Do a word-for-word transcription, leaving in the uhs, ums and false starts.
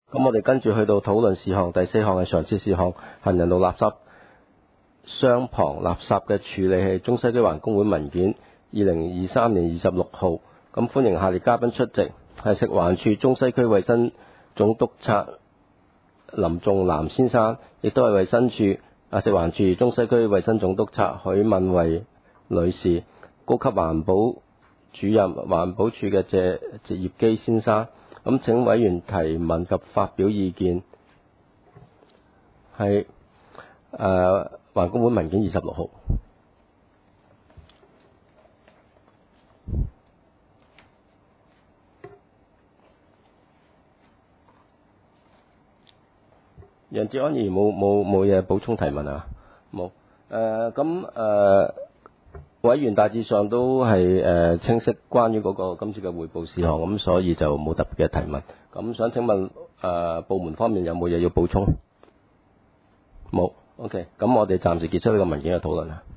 咁我哋跟住去到討論事項，第四項係常設事項，行人路垃圾雙旁垃圾嘅處理係中西區環工會文件二零二三年二十六號。咁歡迎下列嘉賓出席，係食環署中西區衛生總督察林仲南先生，亦都係衛生署啊食環署中西區衛生總督察許敏慧女士，高級環保主任環保署嘅謝謝業基先生。咁請委員提問及發表意見，係誒環工會文件二十六號。楊哲安儀冇冇冇嘢補充提問啊？冇。誒咁誒委員大致上都係誒、呃、清晰關於嗰個今次嘅匯報事項，咁所以就冇特別嘅提問。咁想請問誒、呃、部門方面有冇嘢要補充？冇。OK，咁我哋暫時結束呢個文件嘅討論啦。